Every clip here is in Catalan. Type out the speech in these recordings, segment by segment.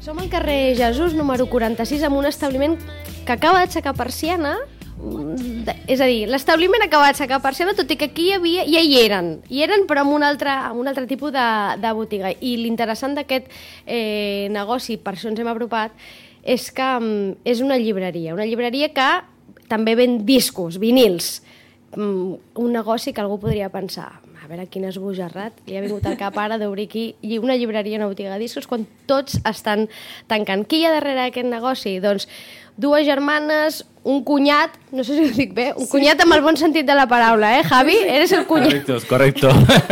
Som al carrer Jesús, número 46, amb un establiment que acaba d'aixecar persiana. És a dir, l'establiment acaba d'aixecar persiana, tot i que aquí ja hi eren, però amb un altre tipus de botiga. I l'interessant d'aquest negoci, per això ens hem apropat, és que és una llibreria que també ven discos, vinils. Un negoci que algú podria pensar, a veure quin esbojarrat li ha vingut al cap ara d'obrir aquí una llibreria, una botiga de discos, quan tots estan tancant. Qui hi ha darrere d'aquest negoci? Doncs dues germanes, un cunyat, no sé si ho dic bé, un cunyat amb el bon sentit de la paraula, Javi? Eres el cunyat. Correcto.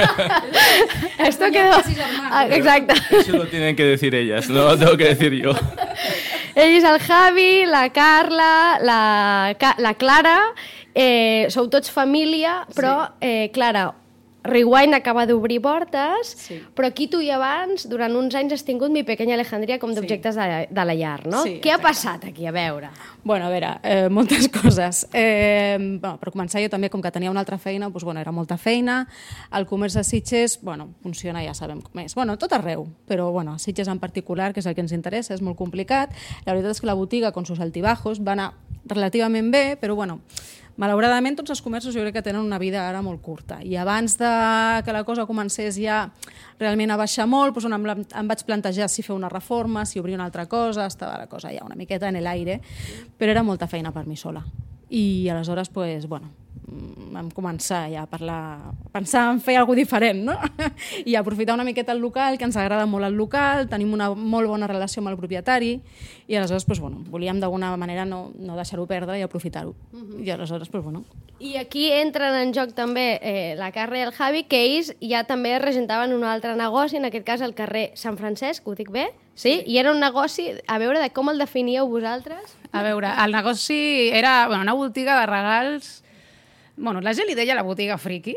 Esto quedó... Exacte. Eso lo tienen que decir ellas, no lo tengo que decir yo. Ell és el Javi, la Carla, la Clara, sou tots família, però Clara, Rewind acaba d'obrir portes, però aquí tu i abans, durant uns anys, has tingut Mi Pequeña Alejandría com d'objectes de la llar, no? Sí, què ha passat aquí? A veure. Bueno, a veure, moltes coses. Per començar, jo també, com que tenia una altra feina, era molta feina. El comerç de Sitges, funciona, ja sabem com és. Tot arreu, però a Sitges en particular, que és el que ens interessa, és molt complicat. La veritat és que la botiga, con sus altibajos, va anar relativament bé, però malauradament tots els comerços jo crec que tenen una vida ara molt curta, i abans que la cosa comencés ja realment a baixar molt, em vaig plantejar si fer una reforma, si obrir una altra cosa, estava la cosa ja una miqueta en l'aire, però era molta feina per mi sola. I aleshores, vam començar ja a pensar en fer alguna cosa diferent, no? I aprofitar una miqueta el local, que ens agrada molt el local, tenim una molt bona relació amb el propietari, i aleshores, volíem d'alguna manera no deixar-ho perdre i aprofitar-ho. I aleshores, I aquí entren en joc també la Carla i el Javi, que ells ja també regentaven un altre negoci, en aquest cas el carrer Sant Francesc, ho dic bé? Sí? I era un negoci, a veure, de com el definíeu vosaltres? A veure, el negoci era una botiga de regals. La gent li deia la botiga friki.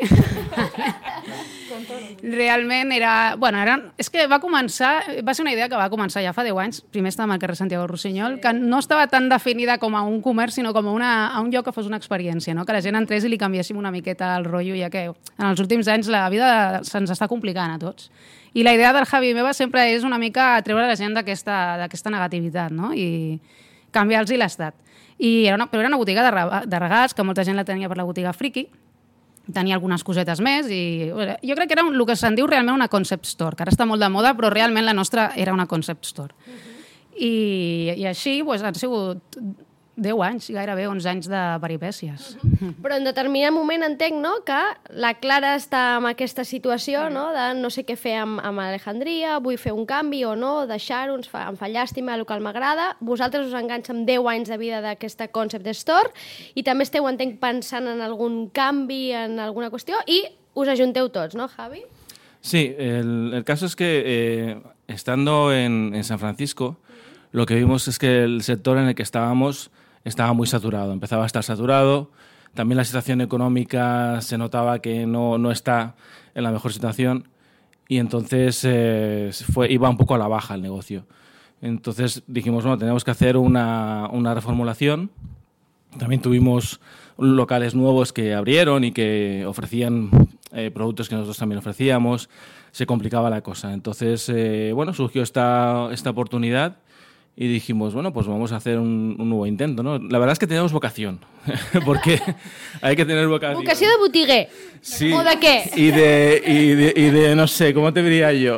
Realment era... és que va ser una idea que va començar ja fa 10 anys. Primer estàvem al carrer Santiago Rossinyol, que no estava tan definida com a un comerç, sinó com a un lloc que fos una experiència, no? Que la gent entrés i li canviéssim una miqueta el rotllo, ja que en els últims anys la vida se'ns està complicant a tots. I la idea del Javi i meva sempre és una mica treure la gent d'aquesta negativitat, no? I canviar-los l'estat. Però era una botiga de regals, que molta gent la tenia per la botiga friki, tenia algunes cosetes més, i jo crec que era el que se'n diu realment una concept store, que ara està molt de moda, però realment la nostra era una concept store. I així han sigut 10 anys, gairebé 11 anys de peripècies. Però en determinat moment entenc, no?, que la Clara està en aquesta situació, no?, de no sé què fer amb Alejandria, vull fer un canvi o no, deixar-ho, em fa llàstima, el local m'agrada. Vosaltres us enganxa amb 10 anys de vida d'aquesta Concept Store i també esteu, entenc, pensant en algun canvi, en alguna qüestió, i us ajunteu tots, no, Javi? Sí, el caso es que estando en San Francisco, lo que vimos es que el sector en el que estábamos estaba muy saturado, empezaba a estar saturado. También la situación económica se notaba que no está en la mejor situación y entonces iba un poco a la baja el negocio. Entonces dijimos, tenemos que hacer una reformulación. También tuvimos locales nuevos que abrieron y que ofrecían productos que nosotros también ofrecíamos. Se complicaba la cosa. Entonces, surgió esta oportunidad. Y dijimos, pues vamos a hacer un nuevo intento, ¿no? La verdad es que tenemos vocación, porque hay que tener vocación. ¿Vocación de botiguer? Sí. ¿O de qué? Y de no sé, ¿cómo te diría yo?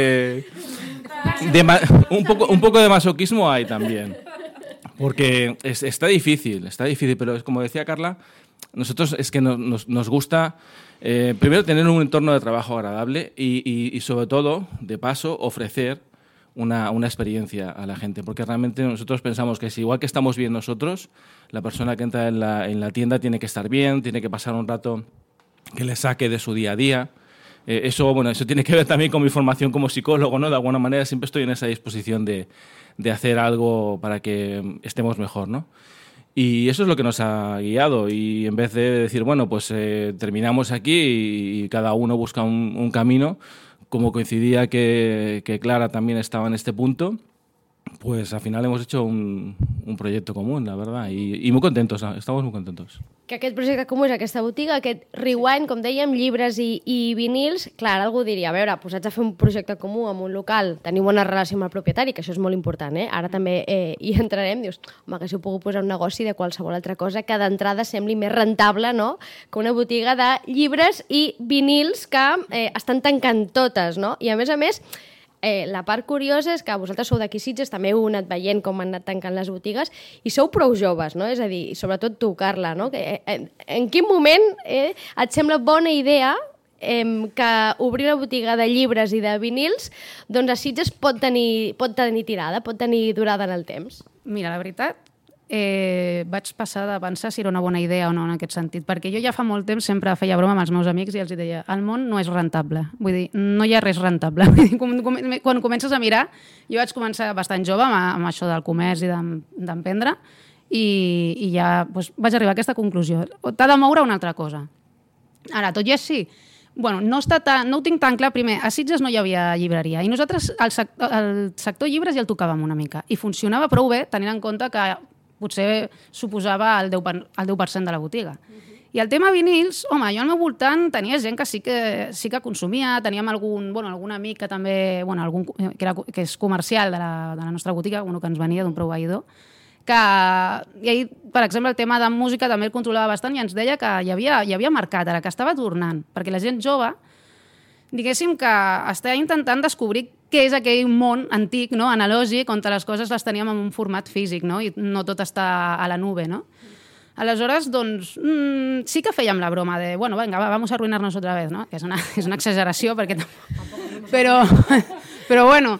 Un poco de masoquismo hay también, porque está difícil, pero como decía Carla, nosotros es que nos gusta primero tener un entorno de trabajo agradable y sobre todo, de paso, ofrecer una experiencia a la gente, porque realmente nosotros pensamos que si igual que estamos bien nosotros, la persona que entra en la tienda tiene que estar bien, tiene que pasar un rato que le saque de su día a día. Eso tiene que ver también con mi formación como psicólogo, ¿no? De alguna manera siempre estoy en esa disposición de hacer algo para que estemos mejor, ¿no? Y eso es lo que nos ha guiado, y en vez de decir, terminamos aquí y cada uno busca un camino, como coincidía que Clara también estaba en este punto, pues al final hemos hecho un proyecto común, la verdad, y muy contentos, estamos muy contentos. Que aquest projecte comú és aquesta botiga, aquest Rewind, com dèiem, llibres i vinils. Clar, algú diria, a veure, posats a fer un projecte comú amb un local, teniu bona relació amb el propietari, que això és molt important, Ara també hi entrarem, dius, home, que si ho puc posar un negoci de qualsevol altra cosa que d'entrada sembli més rentable, no?, que una botiga de llibres i vinils que estan tancant totes, no? I a més, la part curiosa és que vosaltres sou d'aquí Sitges, també heu anat veient com han anat tancant les botigues i sou prou joves, no? És a dir, sobretot tu, Carla, no? En quin moment et sembla bona idea que obrir una botiga de llibres i de vinils doncs a Sitges pot tenir tirada, pot tenir durada en el temps? Mira, la veritat, vaig passar de pensar si era una bona idea o no en aquest sentit, perquè jo ja fa molt temps sempre feia broma amb els meus amics i els deia, el món no és rentable, vull dir, no hi ha res rentable. Vull dir, quan comences a mirar, jo vaig començar bastant jove amb això del comerç i d'emprendre i ja doncs, vaig arribar a aquesta conclusió. T'ha de moure una altra cosa. Ara, tot i així, bueno, no ho tinc tan clar. Primer, a Sitges no hi havia llibreria i nosaltres el sector llibres ja el tocàvem una mica i funcionava prou bé tenint en compte que potser suposava el 10% de la botiga. I el tema vinils, home, jo al meu voltant tenia gent que sí que consumia, teníem algun amic que també, que és comercial de la nostra botiga, que ens venia d'un proveïdor, i per exemple, el tema de música també el controlava bastant i ens deia que hi havia mercat ara, que estava tornant, perquè la gent jove, diguéssim que està intentant descobrir què és aquell món antic, no?, analògic, on les coses les teníem en un format físic, no?, i no tot està a la nube, no? Aleshores, doncs, sí que fèiem la broma de, bueno, venga, vamos a arruinarnos otra vez, no?, que és una exageració, perquè però bueno,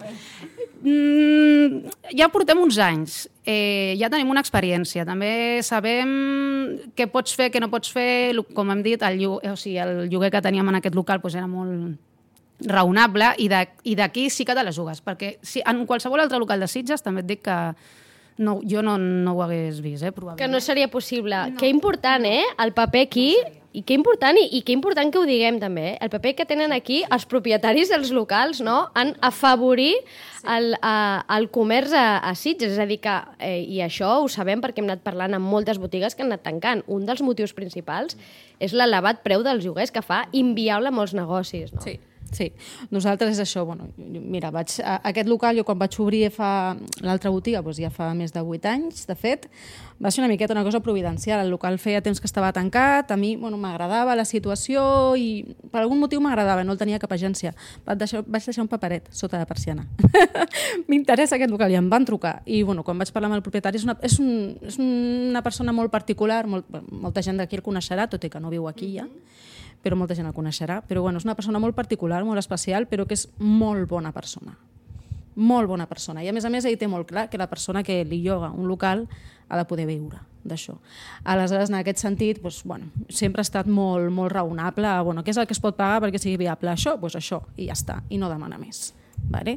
ja portem uns anys, ja tenim una experiència, també sabem què pots fer, què no pots fer, com hem dit, el lloguer que teníem en aquest local era molt raonable i d'aquí sí que te la jugues, perquè en qualsevol altre local de Sitges també et dic que jo no ho hagués vist, probablement. Que no seria possible. No. Que important, el paper aquí, i que important que ho diguem també, el paper que tenen aquí els propietaris dels locals, no?, en afavorir el comerç a Sitges, és a dir que, i això ho sabem perquè hem anat parlant amb moltes botigues que han anat tancant, un dels motius principals és l'elevat preu dels lloguers que fa inviable molts negocis, no? Sí, nosaltres és això, mira, aquest local jo quan vaig obrir l'altra botiga, ja fa més de 8 anys, de fet, va ser una miqueta una cosa providencial, el local feia temps que estava tancat, a mi m'agradava la situació i per algun motiu m'agradava, no el tenia cap agència, vaig deixar un paperet sota la persiana. M'interessa aquest local i em van trucar i quan vaig parlar amb el propietari és una persona molt particular, molta gent d'aquí el coneixerà, tot i que no viu aquí ja, però molta gent el coneixerà, però és una persona molt particular, molt especial, però que és molt bona persona. Molt bona persona. I a més ell té molt clar que la persona que li lloga un local ha de poder viure d'això. Aleshores, en aquest sentit, sempre ha estat molt, molt raonable. Què és el que es pot pagar perquè sigui viable? Això, això, i ja està, i no demana més. Vale?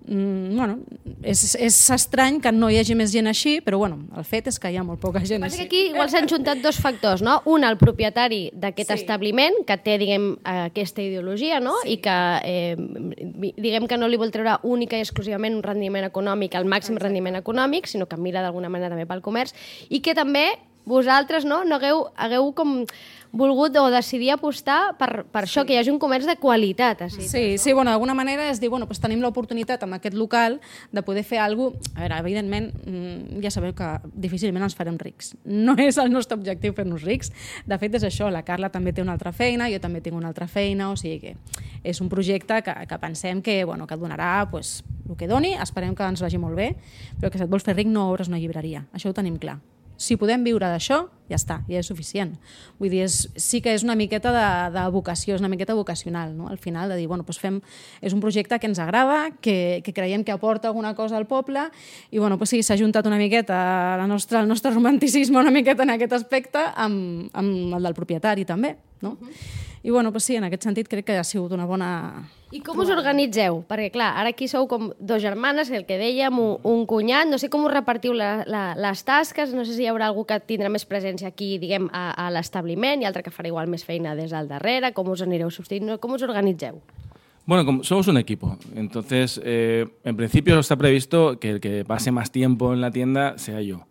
És estrany que no hi hagi més gent així, però el fet és que hi ha molt poca gent així. Aquí igual s'han juntat dos factors, no? Un, el propietari d'aquest establiment, que té, aquesta ideologia, no? I que, diguem que no li vol treure única i exclusivament un rendiment econòmic, el màxim rendiment econòmic, sinó que mira d'alguna manera també pel comerç, i que també vosaltres no hagueu com volgut o decidir apostar per això, que hi hagi un comerç de qualitat. Sí, d'alguna manera és dir, tenim l'oportunitat amb aquest local de poder fer alguna cosa. A veure, evidentment, ja sabeu que difícilment ens farem rics. No és el nostre objectiu fer-nos rics. De fet, és això, la Carla també té una altra feina, jo també tinc una altra feina, o sigui que és un projecte que pensem que donarà el que doni, esperem que ens vagi molt bé, però que si et vols fer ric no obres una llibreria. Això ho tenim clar. Si podem viure d'això, ja està, ja és suficient. Vull dir, sí que és una miqueta de vocació, és una miqueta vocacional, no? Al final, de dir, és un projecte que ens agrada, que creiem que aporta alguna cosa al poble, i sí, s'ha juntat una miqueta el nostre romanticisme una miqueta en aquest aspecte amb el del propietari també, no? I sí, en aquest sentit crec que ha sigut una bona... I com us organitzeu? Perquè, clar, ara aquí sou com dos germanes, el que dèiem, un cunyat, no sé com us repartiu les tasques, no sé si hi haurà algú que tindrà més presència aquí, diguem, a l'establiment, i altre que farà igual més feina des del darrere, com us anireu substituint, com us organitzeu? Bueno, somos un equipo, entonces en principio está previsto que el que pase más tiempo en la tienda sea yo.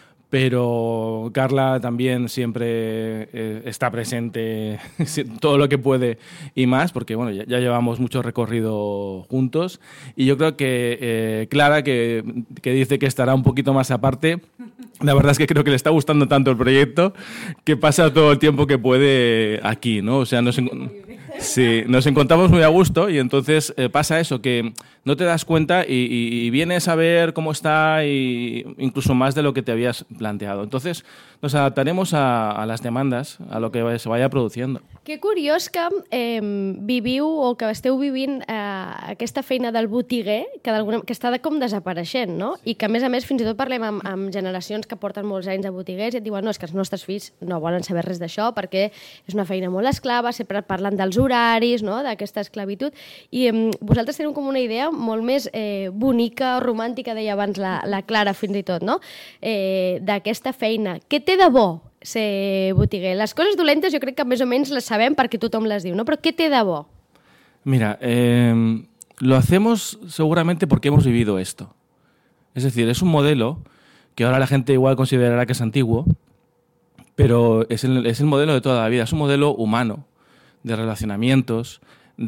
Pero Carla también siempre está presente todo lo que puede y más, porque bueno, ya llevamos mucho recorrido juntos y yo creo que Clara, que dice que estará un poquito más aparte, la verdad es que creo que le está gustando tanto el proyecto que pasa todo el tiempo que puede aquí, ¿no? O sea, nos encontramos muy a gusto y entonces pasa eso, que no te das cuenta y vienes a ver cómo está y incluso más de lo que te habías planteado. Entonces nos adaptaremos a las demandes, a lo que se vaya produciendo. Que curiós que viviu o que esteu vivint aquesta feina del botiguer que està com desapareixent, no? I que, a més, fins i tot parlem amb generacions que porten molts anys a botiguers i et diuen no, és que els nostres fills no volen saber res d'això perquè és una feina molt esclava, sempre parlen dels horaris, no? D'aquesta esclavitud. I vosaltres teniu com una idea molt més bonica o romàntica, deia abans la Clara fins i tot, no? D'aquesta feina. Què té de bo ser botiguer? Les coses dolentes jo crec que més o menys les sabem perquè tothom les diu, no? Però què té de bo? Mira, lo hacemos seguramente porque hemos vivido esto. Es decir, es un modelo que ahora la gente igual considerará que es antiguo, pero es el modelo de toda la vida. Es un modelo humano, de relacionamientos,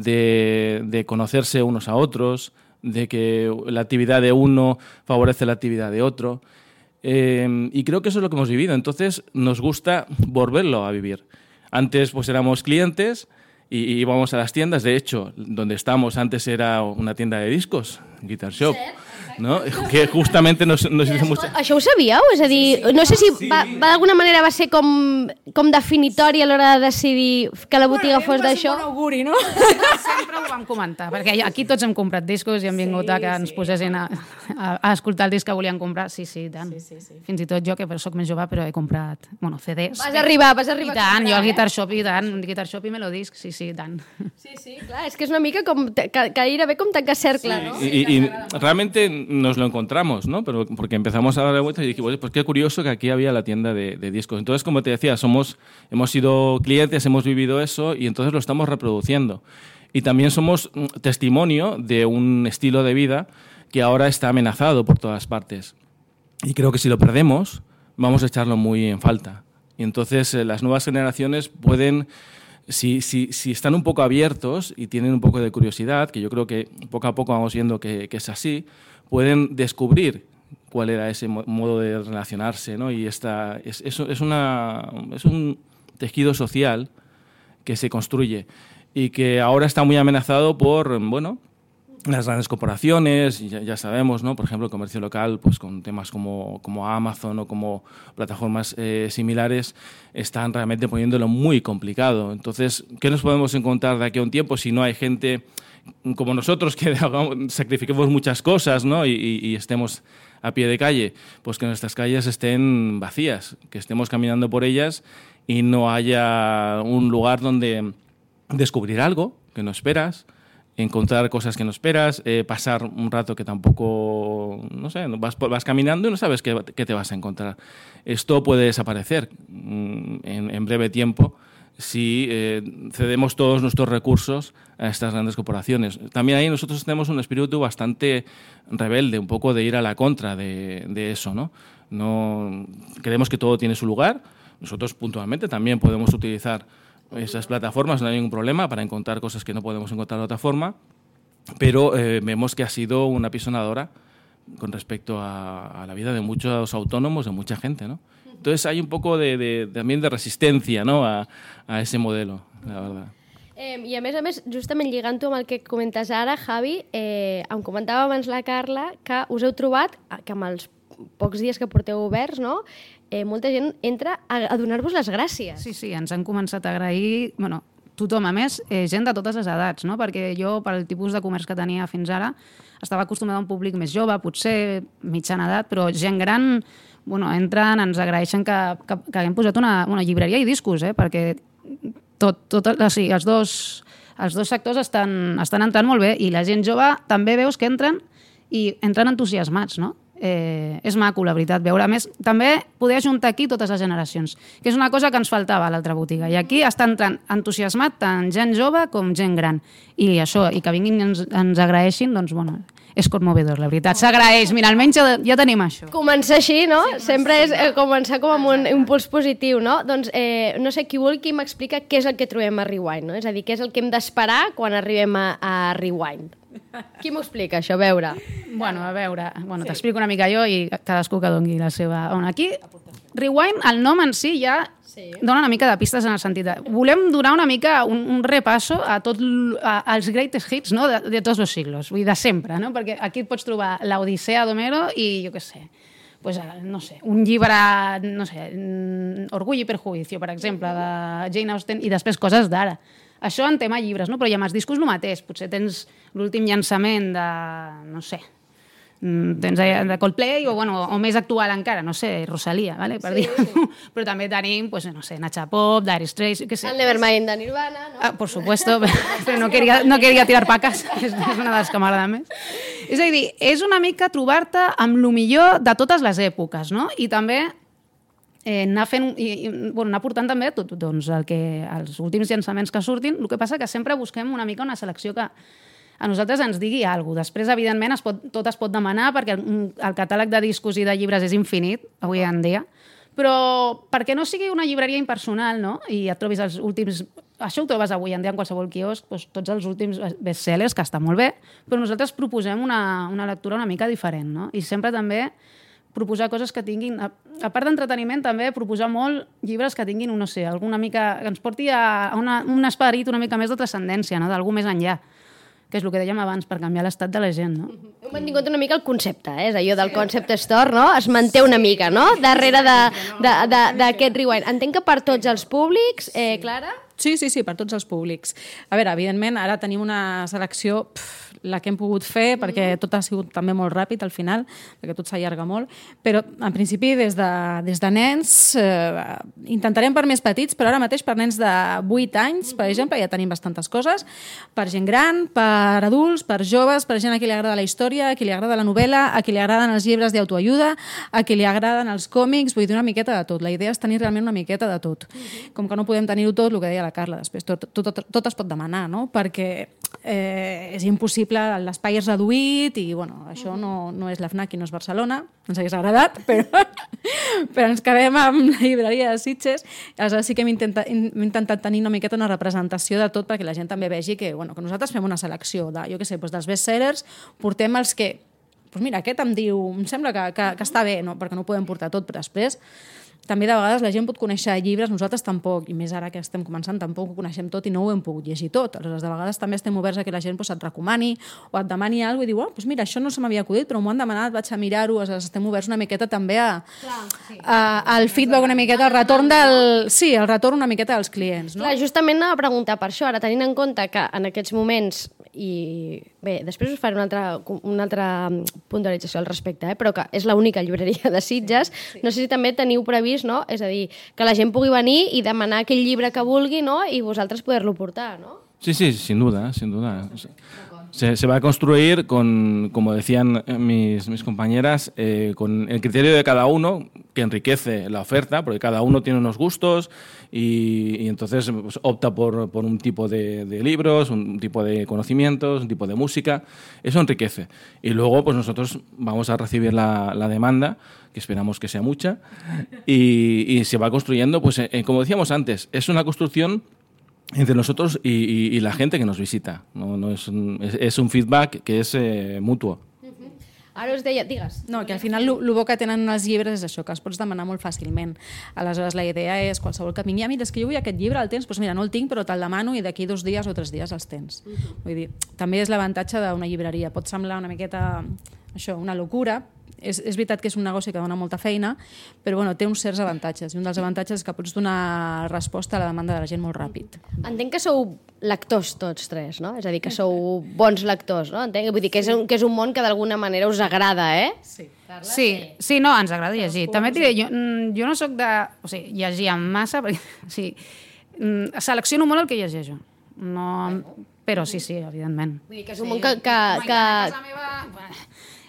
de conocerse unos a otros, de que la actividad de uno favorece la actividad de otro. Y creo que eso es lo que hemos vivido. Entonces nos gusta volverlo a vivir. Antes pues éramos clientes y íbamos a las tiendas. De hecho, donde estamos antes era una tienda de discos, Guitar Shop, no? Que justamente nos hizo mucho... Això ho sabíeu? És a dir, no sé si d'alguna manera va ser com definitori a l'hora de decidir que la botiga fos d'això. Un auguri, no? Sempre ho vam comentar, perquè aquí tots hem comprat discos i hem vingut a que ens posessin a escoltar el disc que volien comprar. Sí, tant. Fins i tot jo, que soc més jove, però he comprat CDs. Vas arribar I tant, jo al Guitar Shop i tant, Guitar Shop i Melodisc, sí, tant. Sí, clar, és que és una mica com gairebé com tancar cercle, no? Y realmente nos lo encontramos, ¿no? Pero porque empezamos a darle vueltas y dijimos, pues qué curioso que aquí había la tienda de discos. Entonces, como te decía, hemos sido clientes, hemos vivido eso y entonces lo estamos reproduciendo. Y también somos testimonio de un estilo de vida que ahora está amenazado por todas partes. Y creo que si lo perdemos, vamos a echarlo muy en falta. Y entonces las nuevas generaciones pueden... Si están un poco abiertos y tienen un poco de curiosidad, que yo creo que poco a poco vamos viendo que es así, pueden descubrir cuál era ese modo de relacionarse, ¿no? Y es un tejido social que se construye y que ahora está muy amenazado por, bueno, las grandes corporaciones, ya sabemos, ¿no? Por ejemplo, el comercio local, pues con temas como Amazon o como plataformas similares, están realmente poniéndolo muy complicado. Entonces, ¿qué nos podemos encontrar de aquí a un tiempo si no hay gente como nosotros que sacrifiquemos muchas cosas, ¿no? y estemos a pie de calle? Pues que nuestras calles estén vacías, que estemos caminando por ellas y no haya un lugar donde descubrir algo que no esperas, encontrar cosas que no esperas, pasar un rato que tampoco, no sé, vas caminando y no sabes qué te vas a encontrar. Esto puede desaparecer en breve tiempo si cedemos todos nuestros recursos a estas grandes corporaciones. También ahí nosotros tenemos un espíritu bastante rebelde, un poco de ir a la contra de eso, ¿no? No creemos que todo tiene su lugar. Nosotros puntualmente también podemos utilizar esas plataformas, no hay ningún problema para encontrar cosas que no podemos encontrar de otra forma, pero vemos que ha sido una pisonadora con respecto a la vida de muchos autónomos, de mucha gente, ¿no? Entonces hay un poco también de resistencia, ¿no? a ese modelo, la verdad. I a més, justament lligant-ho amb el que comentes ara, Javi, em comentava abans la Carla que us heu trobat que amb els pocs dies que porteu oberts, no? Molta gent entra a donar-vos les gràcies. Sí, ens han començat a agrair, bueno, tothom, a més, gent de totes les edats, no? Perquè jo, pel tipus de comerç que tenia fins ara, estava acostumada a un públic més jove, potser mitjana edat, però gent gran, bueno, entren, ens agraeixen que haguem posat una llibreria i discos, perquè els dos sectors estan entrant molt bé i la gent jove també veus que entren i entren entusiasmats, no? és maco, la veritat, veure. A més, també poder ajuntar aquí totes les generacions, que és una cosa que ens faltava a l'altra botiga. I aquí està entrant entusiasmat tant gent jove com gent gran. I això, i que vinguin i ens agraeixin, doncs, bueno, és conmovedor, la veritat. S'agraeix. Mira, almenys ja tenim això. Començar així, no? Sempre és començar com amb un impuls positiu, no? Doncs, no sé, qui vulgui m'explica què és el que trobem a Rewind, no? És a dir, què és el que hem d'esperar quan arribem a Rewind. Qui m'ho explica, això? A veure. Bueno, t'explico una mica jo i cadascú que doni la seva... Bueno, aquí, Rewind, el nom en si ja dona una mica de pistes en el sentit de... Volem donar una mica un repasso a als greatest hits, no? de tots els siglos, vull dir, de sempre, no? Perquè aquí et pots trobar l'Odissea d'Homero i, jo què sé, pues, no sé, un llibre, no sé, Orgull i Perjuicio, per exemple, de Jane Austen, i després coses d'ara. Això en tema llibres, no? Però ja amb els discos el mateix. Potser tens l'últim llançament de, no sé, tens de Coldplay o més actual encara, no sé, Rosalía, ¿vale? Per dir-ho. Però també tenim, pues, no sé, Nacha Pop, Dire Straits, què sé. El Nevermind de Nirvana, no? Por supuesto, però no quería tirar pacas, és una de les que m'agrada més. És a dir, és una mica trobar-te amb lo millor de totes les èpoques, no? I també anar portant també doncs, els últims llançaments que surtin. El que passa que sempre busquem una mica una selecció que a nosaltres ens digui alguna cosa. Després, evidentment, tot es pot demanar perquè el catàleg de discos i de llibres és infinit, avui en dia, però perquè no sigui una llibreria impersonal, no? I et trobis els últims... Això ho trobes avui en dia en qualsevol quiosc, doncs, tots els últims bestsellers, que està molt bé, però nosaltres proposem una lectura una mica diferent, no? I sempre també proposar coses que tinguin... A part d'entreteniment, també proposar molt llibres que tinguin, no sé, alguna mica... que ens porti a un esperit una mica més de transcendència, no? D'algú més enllà, que és el que dèiem abans, per canviar l'estat de la gent, no? Hem mantingut una mica el concepte, és allò del concept store, no? Es manté una mica, no? Darrere d'aquest Rewind. Entenc que per tots els públics, Clara? Sí, per tots els públics. A veure, evidentment, ara tenim una selecció, la que hem pogut fer, perquè tot ha sigut també molt ràpid al final, perquè tot s'allarga molt, però en principi des de nens, intentarem per més petits, però ara mateix per nens de 8 anys, per exemple, ja tenim bastantes coses, per gent gran, per adults, per joves, per gent a qui li agrada la història, a qui li agrada la novel·la, a qui li agraden els llibres d'autoajuda, a qui li agraden els còmics, vull dir, una miqueta de tot. La idea és tenir realment una miqueta de tot. Com que no podem tenir-ho tot, el que deia la Carla, després tot es pot demanar, no? Perquè és impossible, l'espai és reduït i, bueno, això no és la FNAC i no és Barcelona, ens hagués agradat, però ens quedem amb la llibreria de Sitges. Aleshores sí que hem intentat tenir una miqueta una representació de tot perquè la gent també vegi que nosaltres fem una selecció de, jo què sé, dels bestsellers, portem els que, doncs mira, aquest em sembla que està bé, no? Perquè no ho podem portar tot, però després també de vegades la gent pot conèixer llibres, nosaltres tampoc, i més ara que estem començant, tampoc ho coneixem tot i no ho hem pogut llegir tot. Aleshores, de vegades també estem oberts a que la gent et recomani o et demani alguna cosa i diu, doncs mira, això no se m'havia acudit, però m'ho han demanat, vaig a mirar-ho. Aleshores, estem oberts una miqueta també al feedback, una miqueta, al retorn el retorn una miqueta dels clients. No? Clar, justament anava a preguntar per això, ara tenint en compte que en aquests moments, i bé, després us faré una altra puntualització al respecte, però que és l'única llibreria de Sitges, no sé si també teniu previst, no? És a dir, que la gent pugui venir i demanar aquell llibre que vulgui, no? I vosaltres poder-lo portar, no? Sí, sin duda. Se va a construir con, como decían mis compañeras, con el criterio de cada uno, que enriquece la oferta, porque cada uno tiene unos gustos y entonces pues, opta por un tipo de libros, un tipo de conocimientos, un tipo de música. Eso enriquece. Y luego pues nosotros vamos a recibir la demanda, que esperamos que sea mucha, y se va construyendo, pues como decíamos antes, es una construcción entre nosotros y la gente que nos visita. No es un feedback que es mutuo. Ara us deia, digues. No, que al final el bo que tenen els llibres és això, que els pots demanar molt fàcilment. Aleshores, la idea és qualsevol que vingui, mira, és que jo vull aquest llibre, el tens? Doncs mira, no el tinc, però te'l demano i d'aquí 2 dies o 3 dies els tens. Vull dir, també és l'avantatge d'una llibreria. Pot semblar una miqueta, això, una locura. És veritat que és un negoci que dona molta feina, però bueno, té uns certs avantatges. I un dels avantatges és que pots donar resposta a la demanda de la gent molt ràpid. Entenc que sou lectors tots tres, no? És a dir, que sou bons lectors, no? Entenc? Vull dir que és un món que d'alguna manera us agrada, eh? Sí. Sí, no, ens agrada llegir. També et diré, jo no soc de... O sigui, llegir en massa, perquè... O sigui, selecciono molt el que llegeixo. No... Però sí, evidentment. Vull dir que és un món que... A casa meva...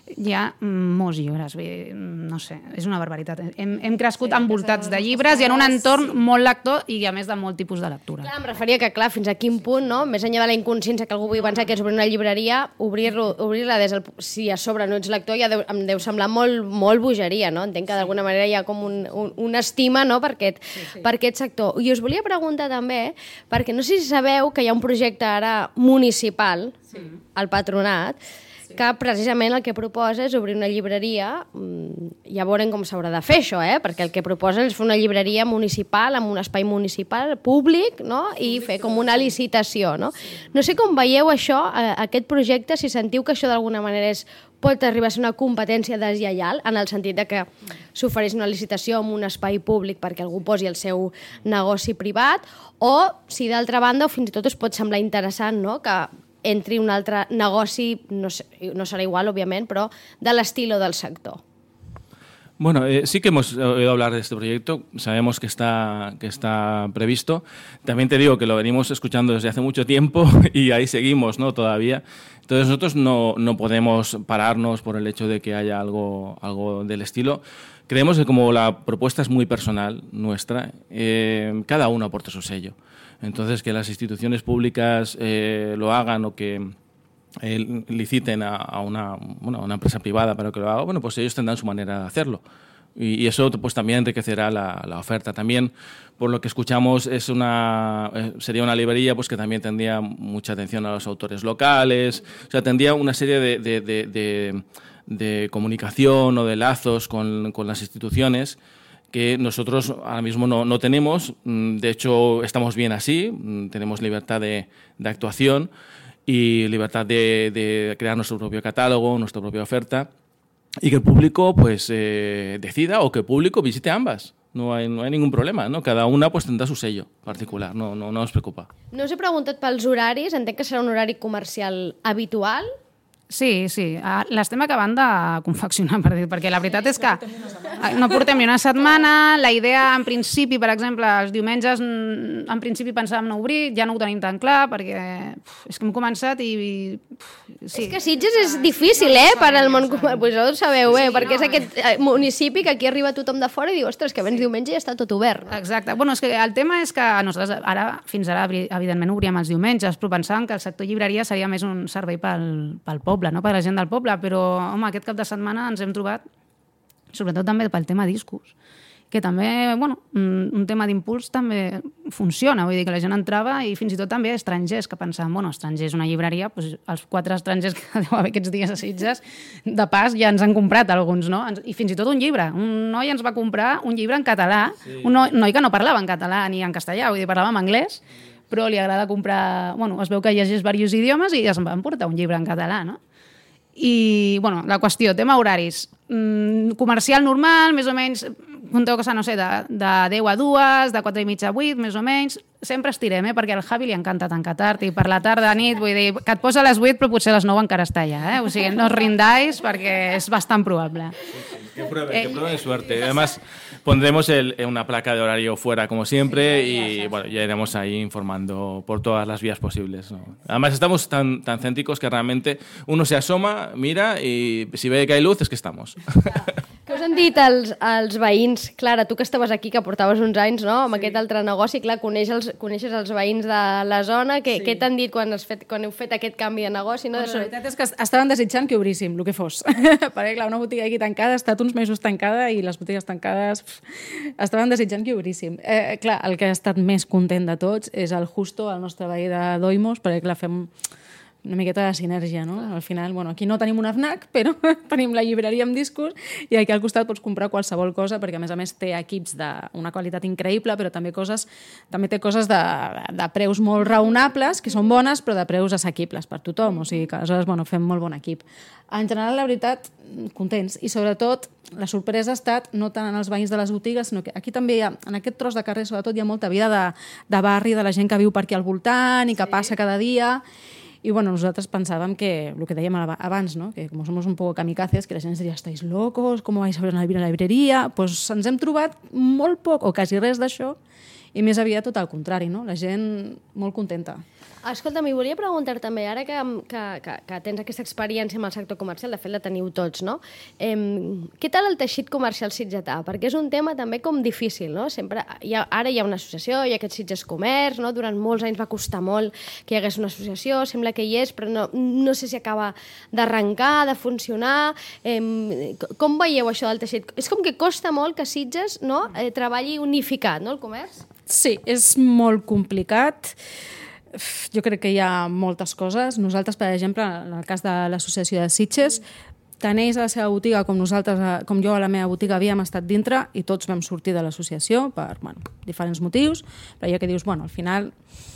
hi ha molts llibres, no sé, és una barbaritat. Hem crescut envoltats de llibres i en un entorn molt lector i a més de molt tipus de lectura. Clar, em referia que, clar, fins a quin punt, no? Més enllà de la inconsciència que algú pugui pensar que és obrir una llibreria, obrir-la si a sobre no ets lector ja em deu semblar molt bogeria, no? Entenc que d'alguna manera hi ha com una estima, no?, per aquest sector. I us volia preguntar també, perquè no sé si sabeu que hi ha un projecte ara municipal, al Patronat, que precisament el que proposa és obrir una llibreria, ja veurem com s'haurà de fer això, perquè el que proposen és fer una llibreria municipal, amb un espai municipal públic, no?, i fer com una licitació, no? No sé com veieu això, aquest projecte, si sentiu que això d'alguna manera pot arribar a ser una competència deslleial, en el sentit de que s'ofereix una licitació en un espai públic perquè algú posi el seu negoci privat, o si d'altra banda, o fins i tot us pot semblar interessant, no?, que entri un altre negoci, no será igual, obviamente, pero del estilo del sector. Bueno, sí que hemos oído hablar de este proyecto, sabemos que está previsto. También te digo que lo venimos escuchando desde hace mucho tiempo y ahí seguimos, ¿no?, todavía. Entonces nosotros no podemos pararnos por el hecho de que haya algo del estilo. Creemos que como la propuesta es muy personal nuestra, cada uno aporta su sello. Entonces, que las instituciones públicas lo hagan o que liciten a una empresa privada para que lo haga, bueno, pues ellos tendrán su manera de hacerlo. Y eso pues también enriquecerá la oferta. También, por lo que escuchamos, sería una librería pues que también tendría mucha atención a los autores locales, o sea, tendría una serie de comunicación o de lazos con las instituciones que nosotros ahora mismo no tenemos. De hecho, estamos bien así, tenemos libertad de actuación y libertad de crear nuestro propio catálogo, nuestra propia oferta, y que el público pues decida, o que el público visite ambas. No hay ningún problema, no? Cada una pues tendrá su sello particular, no us preocupa. No us he preguntat pels horaris, entenc que serà un horari comercial habitual. Sí. L'estem acabant de confeccionar, perquè la veritat és que no portem ni una setmana. La idea, en principi, per exemple, els diumenges, en principi pensàvem no obrir, ja no ho tenim tan clar, perquè és que hem començat i... Sí. És que Sitges és difícil, per al món comercial. Vosaltres sabeu, perquè és aquest municipi que aquí arriba tothom de fora i diu, ostres, que vens diumenge i ja està tot obert. Exacte. Bueno, és que el tema és que nosaltres fins ara, evidentment, obríem els diumenges, però pensàvem que el sector llibreria seria més un servei pel poble, no per la gent del poble, però home, aquest cap de setmana ens hem trobat, sobretot també pel tema discos, que també, bueno, un tema d'impuls també funciona, vull dir que la gent entrava i fins i tot també estrangers que pensaven, bueno, estrangers, una llibreria, doncs els 4 estrangers que deu haver aquests dies a Sitges, de pas ja ens han comprat alguns, no? I fins i tot un llibre. Un noi ens va comprar un llibre en català, un noi que no parlava en català ni en castellà, vull dir, parlava en anglès, però li agrada comprar... Bueno, es veu que llegeix diversos idiomes i es van portar un llibre en català, no? I, bueno, la qüestió, tema horaris. Comercial normal, més o menys, compteu que no sé, de 10 a 2, de 4 i mitja a 8, més o menys. Sempre estirem, perquè al Javi li encanta tancar tard i per la tarda a nit, vull dir, que et posa a les 8 però potser a les 9 encara està allà, O sigui, no us rindais perquè és bastant probable. Que pruebe de suerte. Además, pondremos una placa de horario fuera, como siempre, y bueno, ya iremos ahí informando por todas las vías posibles, ¿no? Además, estamos tan céntricos que realmente uno se asoma, mira, y si ve que hay luz, es que estamos. Què us han dit els veïns? Clara, tu que estaves aquí, que portaves uns anys, no?, amb aquest altre negoci, clar, coneixes els veïns de la zona. Què t'han dit quan heu fet aquest canvi de negoci? No? La veritat és que estaven desitjant que obríssim, el que fos. Perquè, clar, una botiga aquí tancada ha estat uns mesos tancada i les botigues tancades estaven desitjant que obríssim. Clar, el que ha estat més content de tots és el Justo, el nostre veí de Doimos, perquè, clar, fem una miqueta de sinergia, no? Al final, bueno, aquí no tenim una FNAC, però tenim la llibreria amb discos i aquí al costat pots comprar qualsevol cosa perquè, a més, té equips d'una qualitat increïble, però també té coses de preus molt raonables, que són bones, però de preus assequibles per tothom. O sigui que, aleshores, bueno, fem molt bon equip. En general, la veritat, contents. I, sobretot, la sorpresa ha estat no tant en els veïns de les botigues, sinó que aquí també hi ha, en aquest tros de carrer, sobretot, hi ha molta vida de barri, de la gent que viu per aquí al voltant i que passa cada dia. I, bueno, nosaltres pensàvem que, el que dèiem abans, ¿no?, que com som un poco kamikazes, que la gent ens diria, estáis locos, com vais a abrir una librería? Pues ens hem trobat molt poc o quasi res d'això i més aviat tot al contrari, no? La gent molt contenta. Escolta, m'hi volia preguntar també, ara que tens aquesta experiència amb el sector comercial, de fet la teniu tots, no? Què tal el teixit comercial sitgetà? Perquè és un tema també com difícil, no? Ara hi ha una associació, hi ha aquest Sitges Comerç, no? Durant molts anys va costar molt que hi hagués una associació, sembla que hi és, però no sé si acaba d'arrencar, de funcionar. Com veieu això del teixit? És com que costa molt que Sitges, no? Treballi unificat, no, el comerç? Sí, és molt complicat. Jo crec que hi ha moltes coses. Nosaltres, per exemple, en el cas de l'associació de Sitges, tant ells a la seva botiga com nosaltres, com jo a la meva botiga, havíem estat dintre i tots vam sortir de l'associació per diferents motius, però ja que dius, al final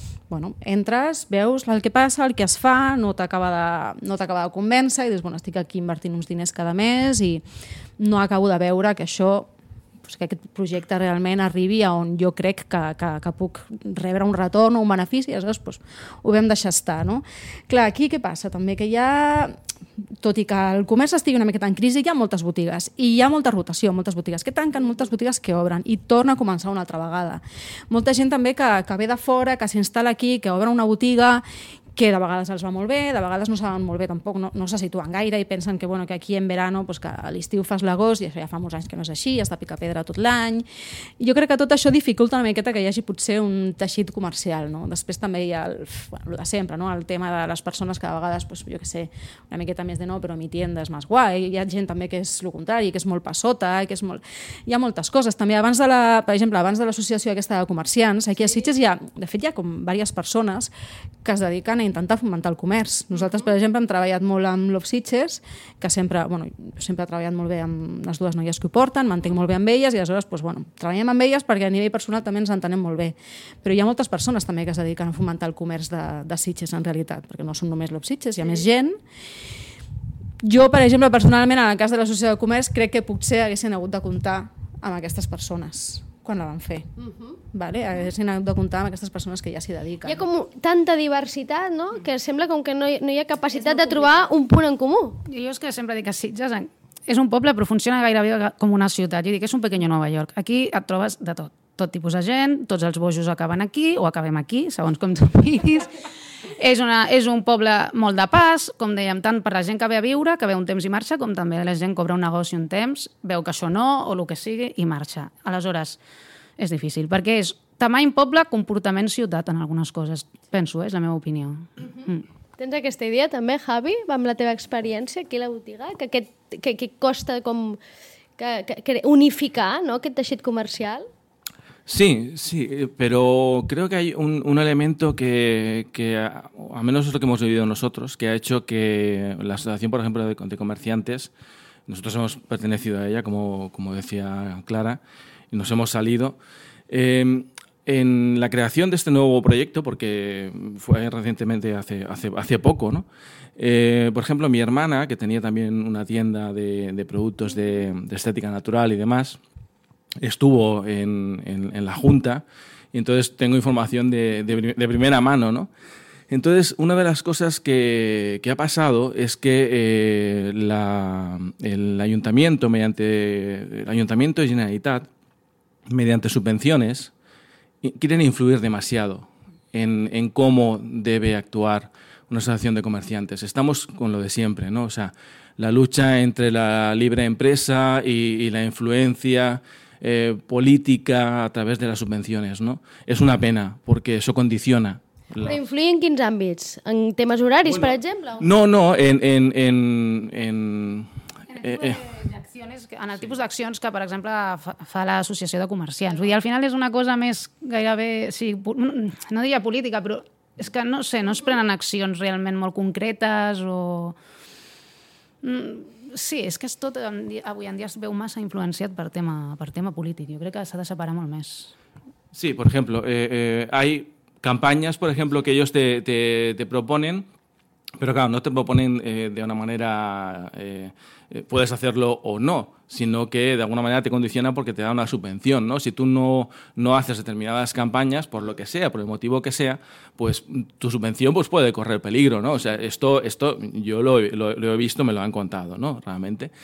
entres, veus el que passa, el que es fa, no t'acaba de convèncer i dius, estic aquí invertint uns diners cada mes i no acabo de veure que això, que aquest projecte realment arribi a on jo crec que puc rebre un retorn o un benefici, i aleshores ho vam deixar estar, no? Clar, aquí què passa? També que hi ha, tot i que el comerç estigui una miqueta en crisi, hi ha moltes botigues i hi ha molta rotació, moltes botigues que tanquen, moltes botigues que obren i torna a començar una altra vegada. Molta gent també que ve de fora, que s'instal·la aquí, que obre una botiga, que de vegades els va molt bé, de vegades no saben molt bé tampoc, no se situen gaire i pensen que aquí en verano, que a l'estiu fas l'agost, i això ja fa molts anys que no és així, has de picar pedra tot l'any. I jo crec que tot això dificulta una miqueta que hi hagi potser un teixit comercial, no? Després també hi ha el de sempre, no? El tema de les persones que a vegades, jo què sé, una miqueta més de no, però mi tienda és més guai. Hi ha gent també que és el contrari, que és molt passota, que és molt... Hi ha moltes coses. També per exemple, abans de l'associació aquesta de comerciants, aquí a Sitges de fet hi ha com diverses persones que es dediquen a intentar fomentar el comerç. Nosaltres, per exemple, hem treballat molt amb Love Sitges, que sempre he treballat molt bé amb les dues noies que ho porten, m'entenc molt bé amb elles i aleshores treballem amb elles perquè a nivell personal també ens entenem molt bé. Però hi ha moltes persones també que es dediquen a fomentar el comerç de Sitges en realitat, perquè no són només Love Sitges, hi ha més gent. Jo, per exemple, personalment, en el cas de l'associació de comerç, crec que potser haguessin hagut de comptar amb aquestes persones quan la van fer. Haguessin hagut de comptar amb aquestes persones que ja s'hi dediquen. Hi ha com tanta diversitat, no?, que sembla com que no hi ha capacitat de trobar un punt en comú. Jo és que sempre dic que Sitges és un poble però funciona gairebé com una ciutat. Jo dic que és un pequeño Nova York. Aquí et trobes de tot tipus de gent, tots els bojos acaben aquí o acabem aquí, segons com tu miris. És un poble molt de pas, com dèiem, tant per la gent que ve a viure, que ve un temps i marxa, com també la gent que obre un negoci un temps, veu que això no, o el que sigui, i marxa. Aleshores, és difícil, perquè és tamany poble, comportament ciutat en algunes coses. Penso, és la meva opinió. Tens aquesta idea també, Javi, amb la teva experiència aquí a la botiga, que costa com unificar, no?, aquest teixit comercial? Sí, pero creo que hay un elemento que al menos es lo que hemos vivido nosotros, que ha hecho que la asociación, por ejemplo, de comerciantes, nosotros hemos pertenecido a ella, como decía Clara, y nos hemos salido. En la creación de este nuevo proyecto, porque fue recientemente, hace poco, ¿no? Por ejemplo, mi hermana, que tenía también una tienda de productos de estética natural y demás, estuvo en la junta y entonces tengo información de primera mano, ¿no? Entonces, una de las cosas que ha pasado es que el Ayuntamiento de Generalitat, mediante subvenciones, quieren influir demasiado en cómo debe actuar una asociación de comerciantes. Estamos con lo de siempre, ¿no? O sea, la lucha entre la libre empresa y la influencia política a través de las subvenciones, ¿no? És una pena, perquè això condiciona. Però influir en quins àmbits? En temes horaris, per exemple? No, en el tipus d'accions que, per exemple, fa l'associació de comerciants. Vull dir, al final és una cosa més gairebé, sí, no diria política, però és que, no sé, no es prenen accions realment molt concretes o... Sí, és que és tot, avui en dia es veu massa influenciat per tema polític. Jo crec que s'ha de separar molt més. Sí, por ejemplo, hay campañas, por ejemplo, que ellos te proponen, pero claro, no te proponen de una manera, puedes hacerlo o no, sino que de alguna manera te condiciona porque te da una subvención, ¿no? Si tú no haces determinadas campañas, por lo que sea, por el motivo que sea, pues tu subvención pues puede correr peligro, ¿no? O sea, esto yo lo he visto, me lo han contado, ¿no? Realmente.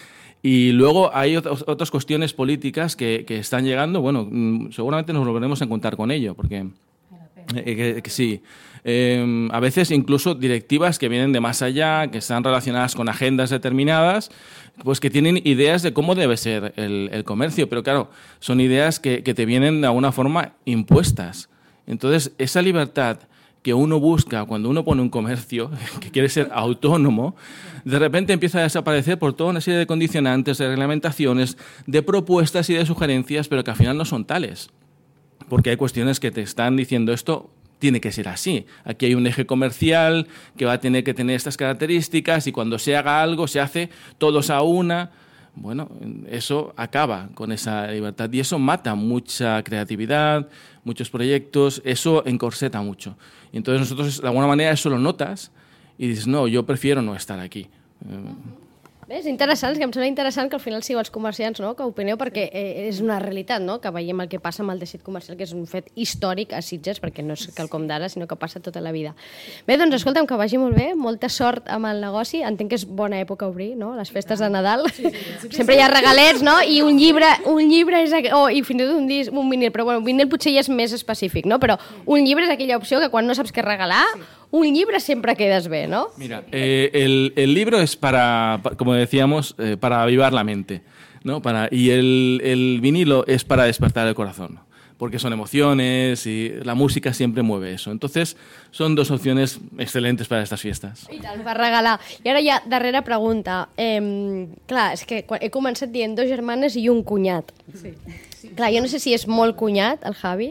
Y luego hay otras cuestiones políticas que están llegando. Bueno, seguramente nos volveremos a encontrar con ello, porque que sí. A veces incluso directivas que vienen de más allá, que están relacionadas con agendas determinadas, pues que tienen ideas de cómo debe ser el comercio, pero claro, son ideas que te vienen de alguna forma impuestas. Entonces, esa libertad que uno busca cuando uno pone un comercio, que quiere ser autónomo, de repente empieza a desaparecer por toda una serie de condicionantes, de reglamentaciones, de propuestas y de sugerencias, pero que al final no son tales. Porque hay cuestiones que te están diciendo esto tiene que ser así. Aquí hay un eje comercial que va a tener que tener estas características y cuando se haga algo se hace todos a una. Bueno, eso acaba con esa libertad y eso mata mucha creatividad, muchos proyectos, eso encorseta mucho. Y entonces nosotros, de alguna manera, eso lo notas i dius, no, jo prefiero no estar aquí. És interessant, que em sembla interessant que al final sigueu els comerciants, no?, que opineu, perquè és una realitat, no?, que veiem el que passa amb el teixit comercial, que és un fet històric a Sitges, perquè no és quelcom d'ara, sinó que passa tota la vida. Bé, doncs escolta'm, que vagi molt bé, molta sort amb el negoci, entenc que és bona època obrir, no?, les festes de Nadal, sempre hi ha regalets, no?, i un llibre és... i fins i tot un vinil, però bueno, un vinil potser ja és més específic, no?, però un llibre és aquella opció que quan no saps què regalar, un llibre sempre quedes bé, ¿no? Mira, el libro es para, como decíamos, para avivar la mente, ¿no? Y el vinilo es para despertar el corazón, porque son emociones y la música siempre mueve eso. Entonces, son dos opciones excelentes para estas fiestas. I tant, per regalar. I ara ja, darrera pregunta. Clar, és que he començat dient 2 germanes i un cunyat. Sí. Clar, jo no sé si és molt cunyat, el Javi.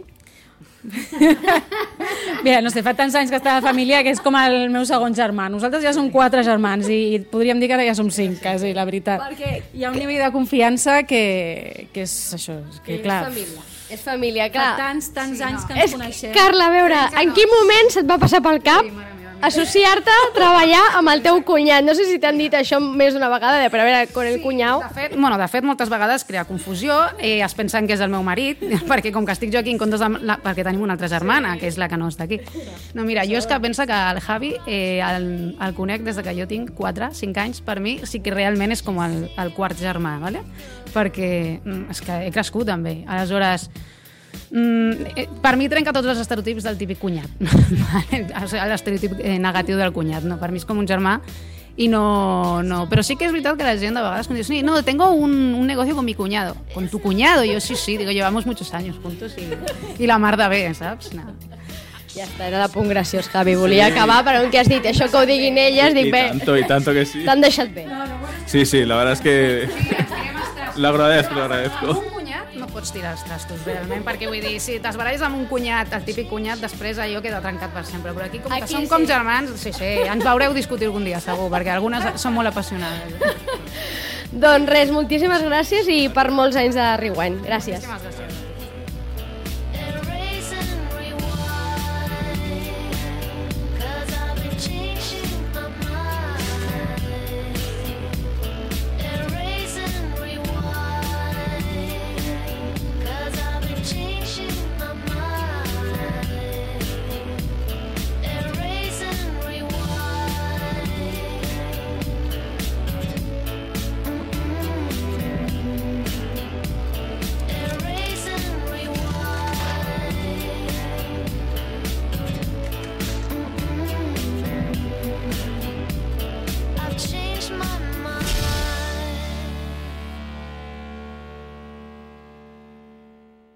Mira, no sé, fa tants anys que està a la família que és com el meu segon germà. Nosaltres ja som 4 germans i podríem dir que ara ja som 5, quasi, la veritat. Perquè hi ha un nivell de confiança que és això, que clar... És família, clar. Fa tants anys que ens coneixem. Carla, a veure, en quin moment se't va passar pel cap associar-te a treballar amb el teu cunyat? No sé si t'han dit això més d'una vegada, però a veure, con el cunyau... De fet, moltes vegades crea confusió, es pensen que és el meu marit, perquè com que estic jo aquí en comptes perquè tenim una altra germana, que és la que no està aquí. No, mira, jo és que penso que el Javi el conec des que jo tinc 4-5 anys, per mi sí que realment és com el quart germà, ¿vale? Perquè és que he crescut amb ell. Aleshores, per mi trenca tots els estereotips del típic cunyat. L'estereotip negatiu del cunyat, no? Per mi és com un germà i no... Però sí que és veritat que la gent de vegades em diu, sí, no, tengo un negocio con mi cuñado. ¿Con tu cuñado? Y yo, sí, digo, llevamos muchos años juntos i la mar de bé, saps? No. Ja està, era de punt graciós, Javi. Volia acabar, però que has dit això que ho diguin elles, dic bé. Y tanto que sí. T'han deixat bé. Sí, la verdad es que lo agradezco. Un cunyat no pots tirar els trastos, realment, perquè vull dir, si t'esbaralles amb un cunyat, el típic cunyat, després allò queda trencat per sempre. Però aquí, com que som com germans, sí, ens veureu discutir algun dia, segur, perquè algunes són molt apassionades. Doncs res, moltíssimes gràcies i per molts anys de Rewind. Gràcies. Moltíssimes gràcies.